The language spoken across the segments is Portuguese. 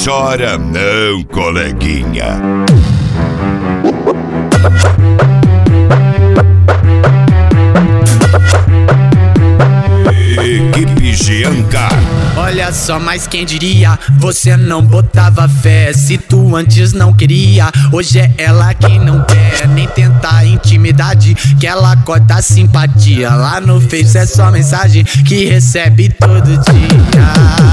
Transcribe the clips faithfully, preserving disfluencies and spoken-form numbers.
chora não, coleguinha. Equipe Giancar. Olha só, mas quem diria, você não botava fé. Se tu antes não queria, hoje é ela quem não quer nem tentar intimidade, que ela corta a simpatia. Lá no Face é só mensagem que recebe todo dia.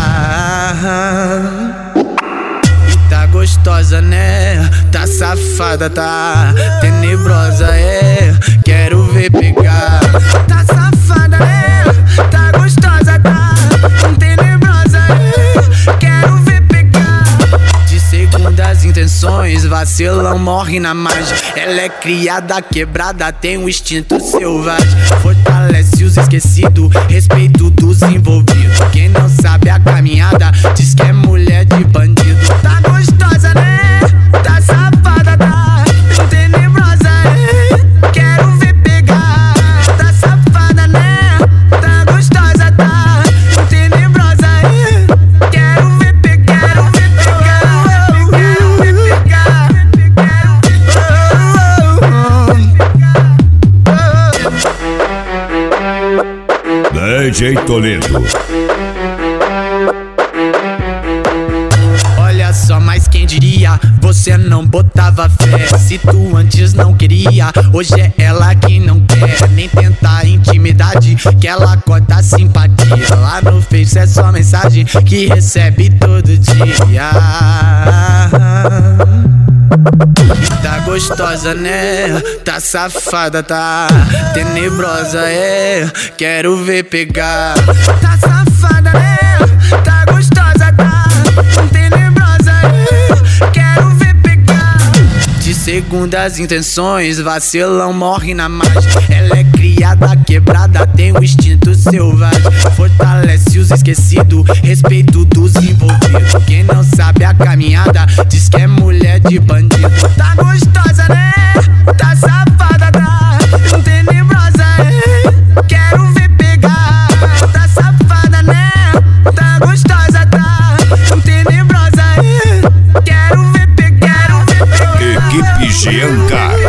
E tá gostosa, né? Tá safada, tá tenebrosa, é. Quero ver pegar. Tá safada, né? Tá gostosa, tá tenebrosa, é. Quero ver pegar. De segundas intenções, vacilão morre na margem. Ela é criada, quebrada, tem um instinto selvagem. Fortalece os esquecidos, respeito dos envolvidos. Quem não sabe a caminhada, diz que é mulher de bandido. Tá gostosa, né? Tá safada, tá tenebrosa, é. Quero ver pegar. Tá safada, né? Tá gostosa, tá tenebrosa, é. Quero ver pegar, quero ver pegar, quero ver pegar, D J Toledo. Olha só, mas quem diria, você não botava fé. Se tu antes não queria, hoje é ela que não quer nem tentar intimidade, que ela corta a simpatia. Lá no Face é só mensagem que recebe todo dia. E tá gostosa, né? Tá safada, tá tenebrosa, é. Quero ver pegar. Tá safada, né? Tá gostosa, tá tenebrosa, é. Quero ver pegar. De segundas intenções, vacilão morre na margem. Ela é criada, quebrada, tem um instinto selvagem. Fortalece os esquecidos, respeito dos envolvidos. Quem não sabe a caminhada, diz que é mulher de bandido. Tá gostosa, né? Tá safada, tá tenebrosa, é. Quero ver pegar. Tá safada, né? Tá gostosa, tá tenebrosa, é. Quero ver pegar, quero ver pegar. Equipe Giancar.